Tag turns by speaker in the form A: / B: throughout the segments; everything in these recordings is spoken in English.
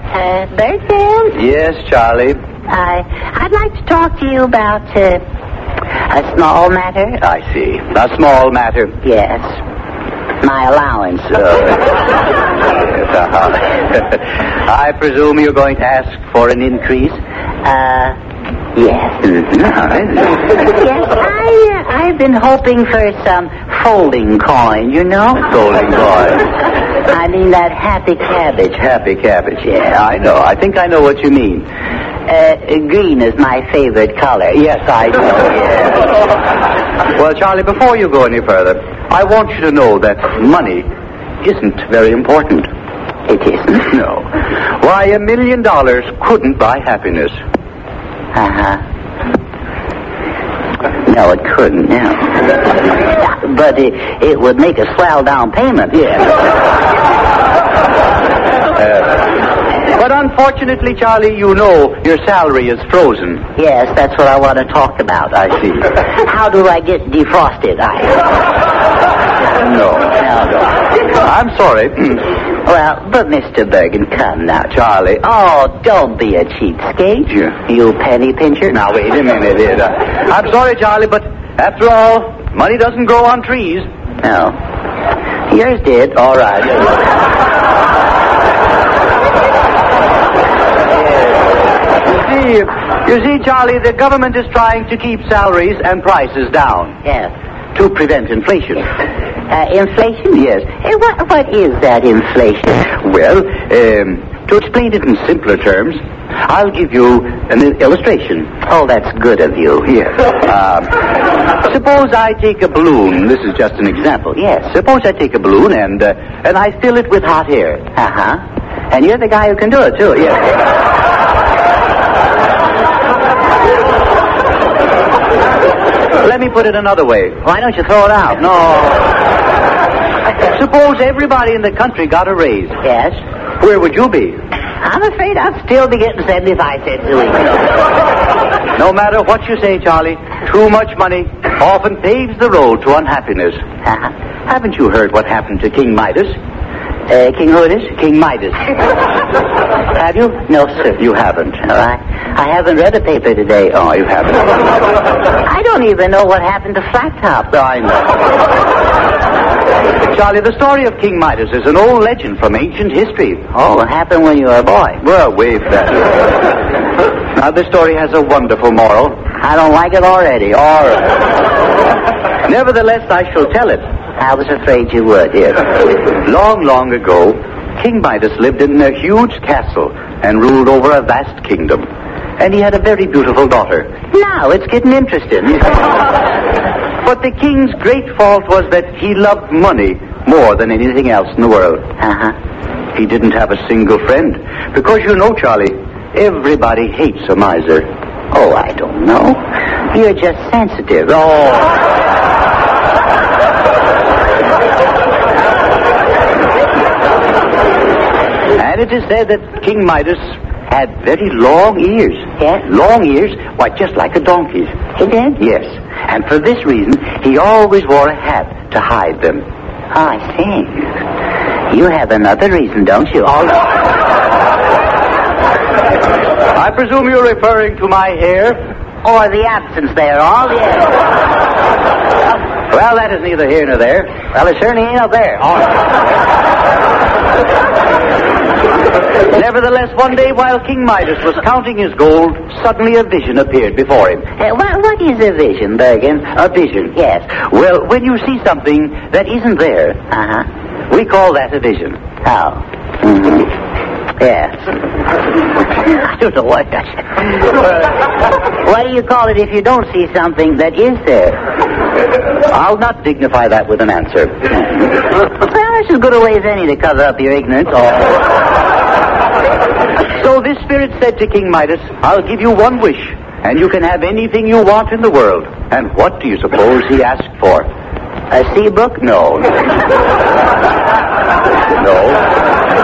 A: Bertram?
B: Yes, Charlie.
A: I'd like to talk to you about a small matter.
B: I see. A small matter.
A: Yes. My allowance.
B: I presume you're going to ask for an increase?
A: Yes. Yes, I've been hoping for some folding coin, you know?
B: Folding coin.
A: I mean that happy cabbage.
B: Happy cabbage. Yeah, I know. I think I know what you mean.
A: Green is my favorite color.
B: Yes, I know. Yes. Well, Charlie, before you go any further, I want you to know that money isn't very important.
A: It isn't?
B: No. Why, $1 million couldn't buy happiness.
A: No, it couldn't, no. But it would make a swell down payment.
B: Yeah. But unfortunately, Charlie, you know your salary is frozen.
A: Yes, that's what I want to talk about.
B: I see.
A: How do I get defrosted?
B: No. I'm sorry.
A: Well, but Mr. Bergen, come now.
B: Charlie.
A: Oh, don't be a cheapskate.
B: Yeah.
A: You penny pincher.
B: Now, wait a minute here. I'm sorry, Charlie, but after all, money doesn't grow on trees.
A: No. Yours did.
B: All right. You see, Charlie, the government is trying to keep salaries and prices down.
A: Yes.
B: To prevent inflation.
A: Inflation?
B: Yes.
A: What is that inflation?
B: Well, to explain it in simpler terms, I'll give you an illustration.
A: Oh, that's good of you.
B: Yes. Suppose I take a balloon. This is just an example.
A: Yes.
B: Suppose I take a balloon and I fill it with hot air.
A: Uh-huh.
B: And you're the guy who can do it, too. Yes. Let me put it another way.
A: Why don't you throw it out?
B: No. Suppose everybody in the country got a raise.
A: Yes.
B: Where would you be?
A: I'm afraid I'd still be getting 75 cents a week.
B: No matter what you say, Charlie, too much money often paves the road to unhappiness.
A: Uh-huh.
B: Haven't you heard what happened to King Midas?
A: King who it is?
B: King Midas.
A: Have you? No, sir.
B: You haven't.
A: No, I haven't read a paper today.
B: Oh, you haven't.
A: I don't even know what happened to Flat Top.
B: I know. Charlie, the story of King Midas is an old legend from ancient history.
A: Oh, what happened when you were a boy?
B: Well, wait that. Now, this story has a wonderful moral.
A: I don't like it already.
B: All right. Nevertheless, I shall tell it.
A: I was afraid you would, yes.
B: Long, long ago, King Midas lived in a huge castle and ruled over a vast kingdom. And he had a very beautiful daughter.
A: Now it's getting interesting.
B: But the king's great fault was that he loved money more than anything else in the world.
A: Uh-huh.
B: He didn't have a single friend. Because you know, Charlie, everybody hates a miser.
A: Oh, I don't know. You're just sensitive. Oh.
B: And it is said that King Midas had very long ears.
A: Yes?
B: Long ears, why, just like a donkey's.
A: He did?
B: Yes. And for this reason, he always wore a hat to hide them.
A: Oh, I see. You have another reason, don't you?
B: I presume you're referring to my hair?
A: Or the absence thereof, yes.
B: Well, that is neither here nor there.
A: Well, it certainly ain't up there.
B: All right. Nevertheless, one day while King Midas was counting his gold, suddenly a vision appeared before him.
A: What is a vision, Bergen?
B: A vision?
A: Yes.
B: Well, when you see something that isn't there,
A: Uh-huh.
B: we call that a vision.
A: Oh. Mm-hmm. Yes. I don't know what that is. What do you call it if you don't see something that is there?
B: I'll not dignify that with an answer.
A: Well, that's as good a way as any to cover up your ignorance.
B: So this spirit said to King Midas, I'll give you one wish, and you can have anything you want in the world. And what do you suppose he asked for?
A: A sea book?
B: No. No.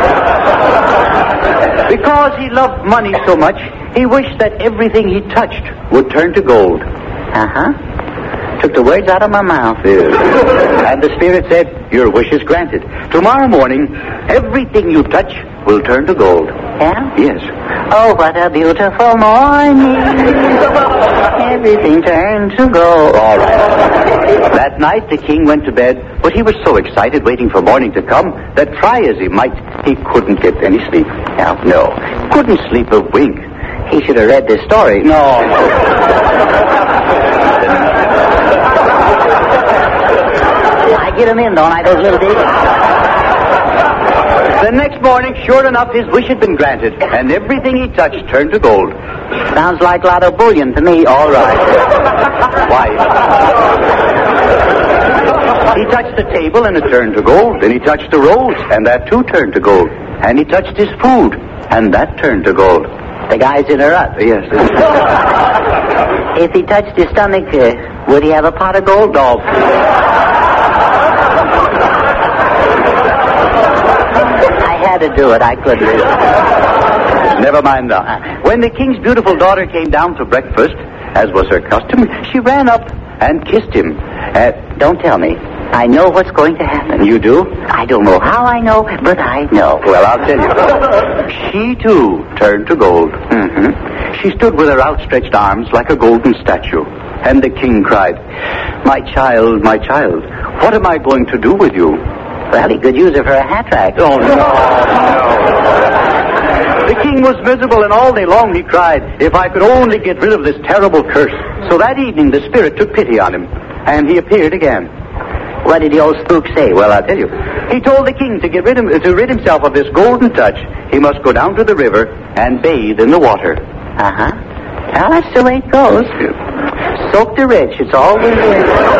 B: Because he loved money so much, he wished that everything he touched would turn to gold.
A: Uh-huh. Took the words out of my mouth.
B: And the spirit said, your wish is granted. Tomorrow morning, everything you touch will turn to gold.
A: Yeah?
B: Yes.
A: Oh, what a beautiful morning. Everything turned to gold.
B: All right. That night the king went to bed, but he was so excited waiting for morning to come that try as he might, he couldn't get any sleep. No. Couldn't sleep a wink.
A: He should have read this story.
B: No.
A: I get him in, don't I, those little things?
B: The next morning, sure enough, his wish had been granted, and everything he touched turned to gold.
A: Sounds like a lot of bullion to me.
B: All right. Why? He touched the table, and it turned to gold. Then he touched the rose, and that too turned to gold. And he touched his food, and that turned to gold.
A: The guy's in a rut.
B: Yes.
A: If he touched his stomach, would he have a pot of gold?
B: No.
A: I had to do it. I couldn't.
B: Never mind that. When the king's beautiful daughter came down to breakfast, as was her custom, she ran up and kissed him.
A: Don't tell me. I know what's going to happen.
B: You do?
A: I don't know how I know, but I know.
B: Well, I'll tell you. She, too, turned to gold.
A: Mm-hmm.
B: She stood with her outstretched arms like a golden statue. And the king cried, my child, what am I going to do with you?
A: Well, he could use her for a hat rack.
B: Oh, no. The king was miserable, and all day long he cried, if I could only get rid of this terrible curse. So that evening the spirit took pity on him, and he appeared again.
A: What did the old spook say?
B: Well, I'll tell you. He told the king to rid himself of this golden touch, he must go down to the river and bathe in the water.
A: Uh-huh. Well, that's the way it goes. Soak the rich. It's always there.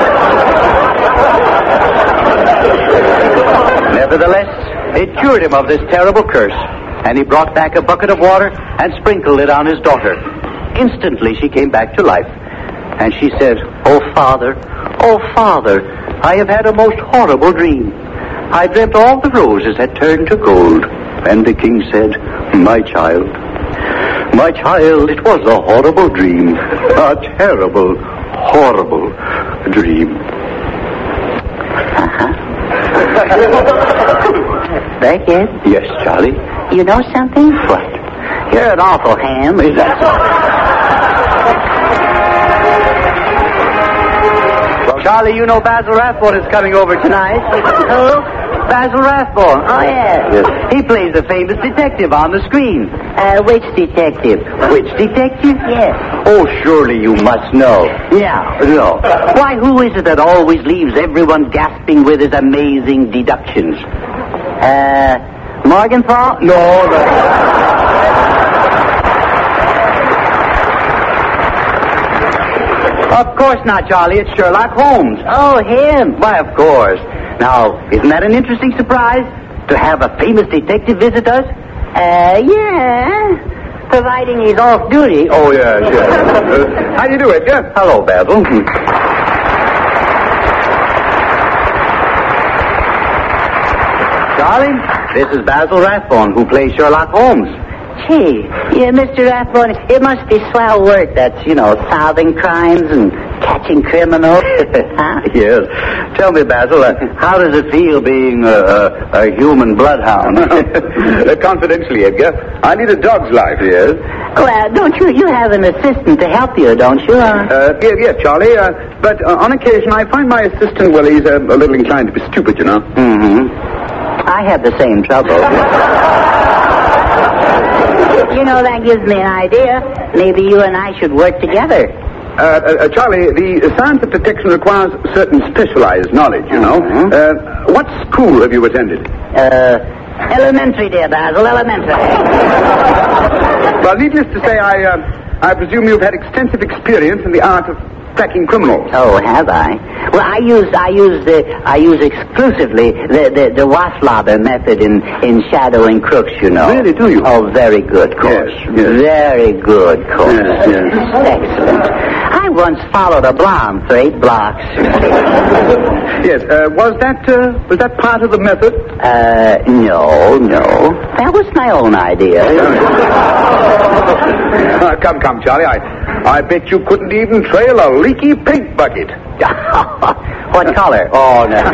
B: Nevertheless, it cured him of this terrible curse, and he brought back a bucket of water and sprinkled it on his daughter. Instantly, she came back to life, and she said, oh, Father, I have had a most horrible dream. I dreamt all the roses had turned to gold. And the king said, my child, it was a horrible dream. A terrible, horrible dream.
A: Uh-huh. Beckett?
B: Yes, Charlie?
A: You know something?
B: What?
A: You're an awful ham. Is that so?
B: Well, Charlie, you know Basil Rathbone is coming over tonight.
A: Who?
B: Basil Rathbone.
A: Oh, yes.
B: He plays a famous detective on the screen.
A: Which detective?
B: Which detective?
A: Yes.
B: Oh, surely you must know.
A: Yeah.
B: No. Why, who is it that always leaves everyone gasping with his amazing deductions?
A: Morgenthau?
B: No. Of course not, Charlie. It's Sherlock Holmes.
A: Oh, him.
B: Why, of course. Now, isn't that an interesting surprise? To have a famous detective visit us?
A: Yeah. Providing he's off duty.
B: Oh, yes. How do you do, Edgar? Hello, Basil. Darling, this is Basil Rathbone, who plays Sherlock Holmes.
A: Gee, yeah, Mr. Rathbone, it must be swell work. That's, solving crimes and catching criminals. Huh?
B: Yes. Tell me, Basil, how does it feel being a human bloodhound? Confidentially, Edgar, I need a dog's life. Yes.
A: Well, don't you have an assistant to help you, don't you?
C: Yes, Charlie. But on occasion, I find my assistant, well, he's a little inclined to be stupid, you know.
A: Mm-hmm. I have the same trouble. That gives me an idea. Maybe you and I should work together.
C: Charlie, the science of detection requires certain specialized knowledge, you know.
A: Mm-hmm.
C: What school have you attended?
A: Elementary, dear Basil, elementary.
C: Well, needless to say, I presume you've had extensive experience in the art of tracking criminals.
A: Oh, have I? Well, I use exclusively the Waslauber method in shadowing crooks, you know.
C: Really, do you?
A: Oh, very good course.
C: Yes.
A: Very good course.
C: Yes.
A: Excellent. I once followed a blonde for 8 blocks.
C: Yes. Was that part of the method?
A: No. That was my own idea.
C: Come, Charlie. I bet you couldn't even trail a leaky paint bucket.
A: What color?
B: Oh, no.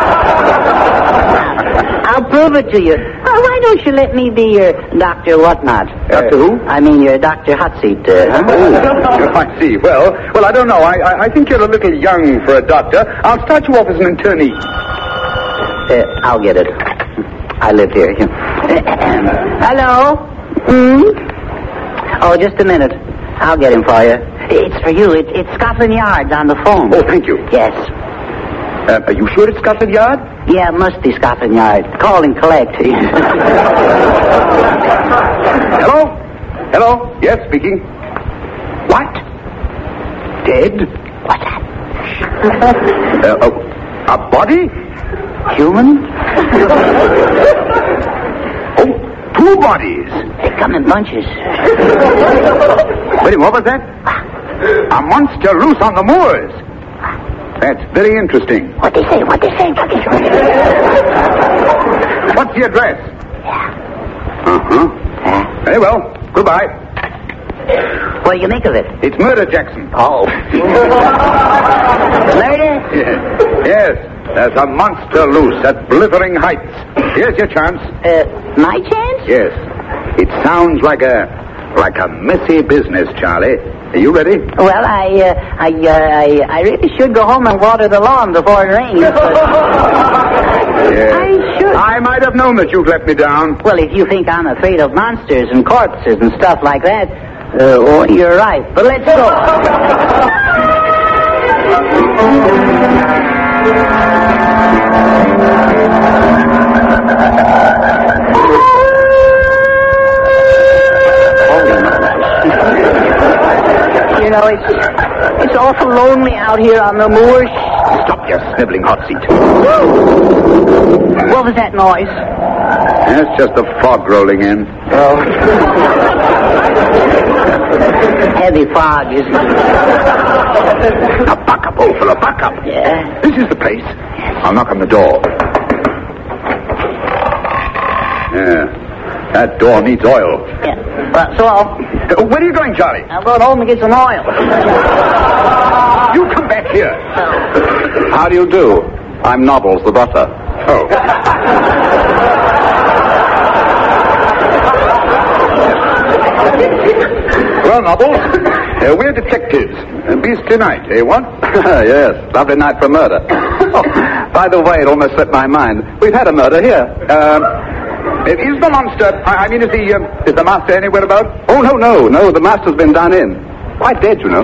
A: I'll prove it to you. Well, why don't you let me be your Dr. Whatnot?
C: Dr. who?
A: I mean, your Dr. Hot Seat.
C: Oh, I see. Well, I don't know. I think you're a little young for a doctor. I'll start you off as an internee.
A: I'll get it. I live here. Hello? Oh, just a minute. I'll get him for you. It's for you. It's Scotland Yard's on the phone.
C: Oh, thank you.
A: Yes.
C: Are you sure it's Scotland Yard?
A: Yeah, it must be Scotland Yard. Call and collect.
C: Hello? Hello? Yes, speaking. What? Dead?
A: What's that?
C: A body?
A: Human?
C: Oh, two bodies.
A: They come in bunches.
C: Wait, what was that? A monster loose on the moors. That's very interesting.
A: What they say?
C: What's the address? Uh-huh. Very well. Goodbye.
A: What do you make of it?
C: It's murder, Jackson.
A: Oh. Murder?
C: Yes. There's a monster loose at Blithering Heights. Here's your chance.
A: My chance?
C: Yes. It sounds like a messy business, Charlie. Are you ready?
A: Well, I really should go home and water the lawn before it rains.
C: Yes.
A: I should.
C: I might have known that you'd let me down.
A: Well, if you think I'm afraid of monsters and corpses and stuff like that, well, you're right. But let's go. You know, it's awful lonely out here on the moors.
C: Stop your sniveling hot seat.
A: What was that noise?
C: It's just the fog rolling in.
A: Oh. Heavy fog, isn't it?
C: Now, back up, old fellow, back up.
A: Yeah.
C: This is the place. I'll knock on the door. Yeah. That door needs oil.
A: Yeah. Well, so
C: Where are you going, Charlie?
A: I'm going home and get some oil.
C: You come back here.
B: How do you do? I'm Nobbles, the butler.
C: Oh. Well, Nobbles, we're detectives. Beastly night, eh, what?
B: Yes, lovely night for murder. Oh, by the way, it almost slipped my mind. We've had a murder here.
C: Is the monster, is the master anywhere about?
B: Oh, no, the master's been done in. Quite dead, you know.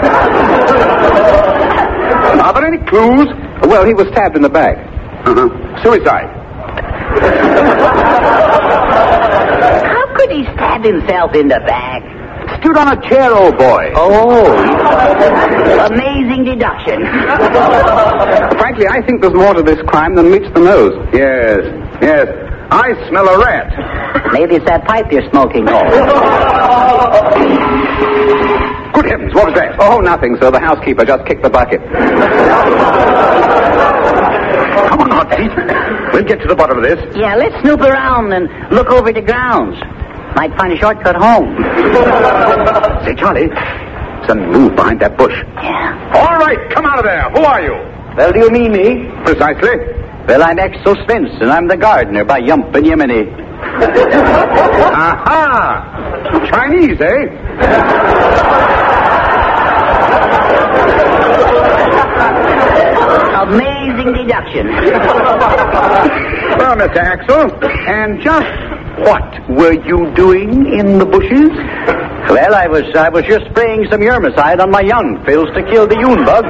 C: Are there any clues?
B: Well, he was stabbed in the back.
C: Uh-huh. Suicide.
A: How could he stab himself in the back?
C: Stood on a chair, old boy.
A: Oh, amazing deduction.
B: Frankly, I think there's more to this crime than meets the nose.
C: Yes. I smell a rat.
A: Maybe it's that pipe you're smoking.
C: Good heavens, what was that?
B: Oh, nothing, sir. The housekeeper just kicked the bucket.
C: Come on, hot seat. We'll get to the bottom of this.
A: Yeah, let's snoop around and look over the grounds. Might find a shortcut home.
C: Say, Charlie, some move behind that bush.
A: Yeah.
C: All right, come out of there. Who are you?
B: Well, do you mean me?
C: Precisely.
B: Well, I'm Exo Spence, and I'm the gardener by Yump and Yemeni.
C: Aha! Chinese, eh?
A: Amazing deduction.
C: Well, Mr. Axel, and just what were you doing in the bushes?
B: Well, I was just spraying some Yermicide on my young fills to kill the Yune bug.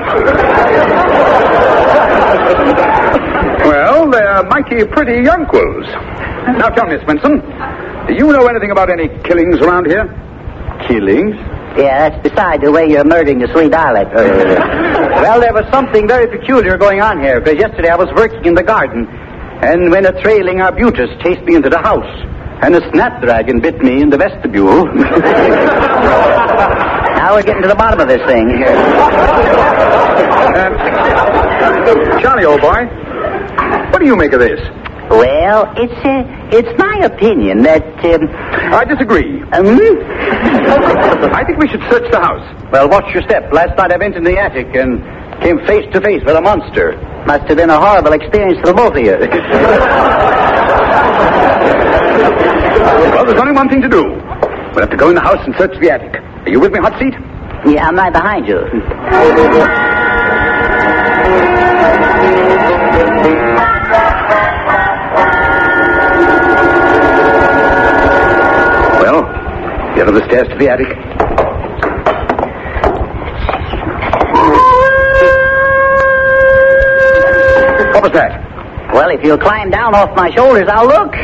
C: Well, they're mighty pretty youngquils. Now tell me, Spencer, do you know anything about any killings around here?
B: Killings?
A: Yeah, that's beside the way you're murdering the sweet Islet.
B: Well, there was something very peculiar going on here, because yesterday I was working in the garden, and when a trailing arbutus chased me into the house, and a snapdragon bit me in the vestibule.
A: Now we're getting to the bottom of this thing.
C: Charlie, old boy, what do you make of this?
A: Well, it's my opinion that...
C: I disagree. I think we should search the house.
B: Well, watch your step. Last night I went in the attic, and came face to face with a monster.
A: Must have been a horrible experience for both of you.
C: Well, there's only one thing to do. We'll have to go in the house and search the attic. Are you with me, Hot Seat?
A: Yeah, I'm right behind you.
C: Well, get up the stairs to the attic. What was that?
A: Well, if you'll climb down off my shoulders, I'll look.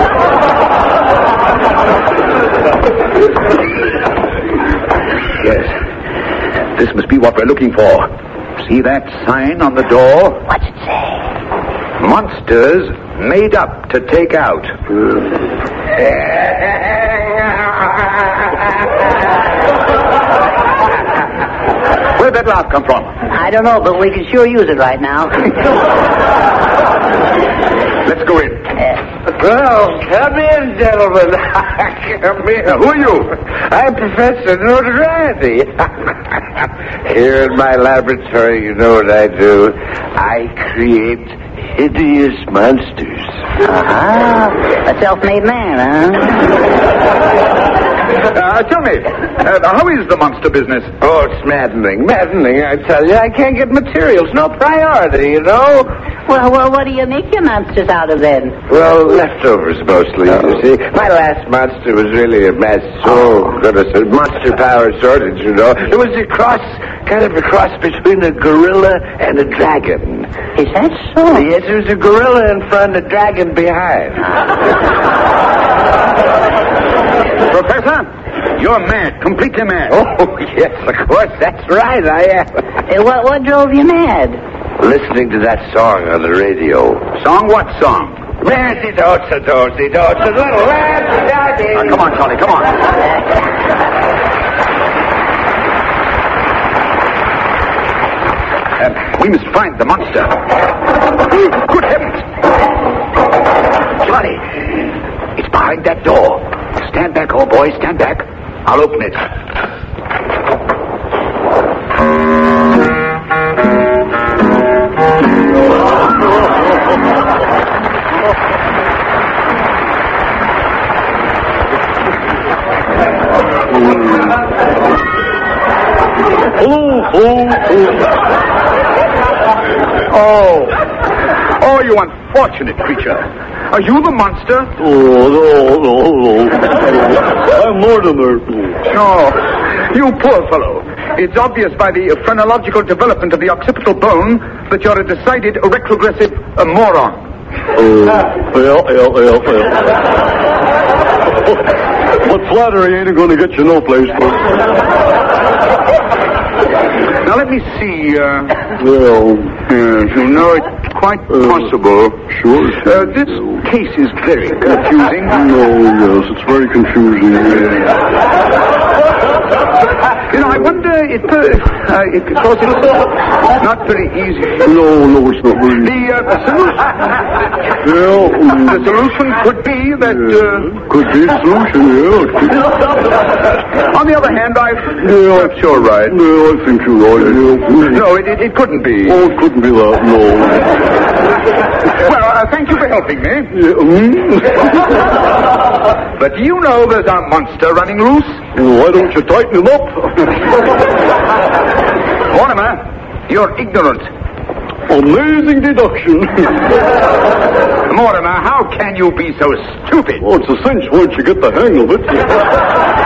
C: Yes. This must be what we're looking for. See that sign on the door?
A: What's it say?
C: Monsters made up to take out. Where'd that laugh come from?
A: I don't know, but we can sure use it right now.
C: Let's go in.
D: Well, come in, gentlemen. Come in.
C: Who are you?
D: I'm Professor Notoriety. Here in my laboratory, you know what I do? I create hideous monsters.
A: A self-made man,
C: Tell me, how is the monster business?
D: Oh, it's maddening, I tell you. I can't get materials, no priority, you know.
A: Well, what do you make your monsters out of then?
D: Well, leftovers mostly, you see. My last monster was really a mess. Oh, goodness, a monster power shortage, you know. It was kind of a cross between a gorilla and a dragon.
A: Is that so?
D: Yes, there was a gorilla in front, a dragon behind.
C: Professor, you're mad, completely mad.
D: Oh, yes, of course, that's right, I am.
A: What drove you mad?
D: Listening to that song on the radio.
C: Song? What song?
D: Dotsy, little lad.
C: Come on, Charlie, come on. We must find the monster. Good heavens! Charlie, it's behind that door. Stand back, old boy, stand back. I'll open it. Oh, you unfortunate creature. Are you the monster?
E: No. I'm Mortimer.
C: No. You poor fellow. It's obvious by the phrenological development of the occipital bone that you're a decided retrogressive moron.
E: But flattery ain't going to get you no place,
C: Now, let me see.
E: Well,
C: You know, it's quite possible.
E: Sure.
C: This case is very confusing.
E: Yes, it's very confusing.
C: You know, I wonder if because it's not very easy.
E: No, it's not very easy.
C: The solution could be that...
E: Could be a solution,
C: On the other hand, perhaps you're right.
E: No, I think you're right.
C: No, it couldn't be.
E: Oh, it couldn't be that, no.
C: Well, thank you for helping me. But do you know there's a monster running loose?
E: Why don't you tighten him up?
C: Mortimer, you're ignorant.
E: Amazing deduction.
C: Mortimer, how can you be so stupid?
E: Oh, it's a cinch once you get the hang of it.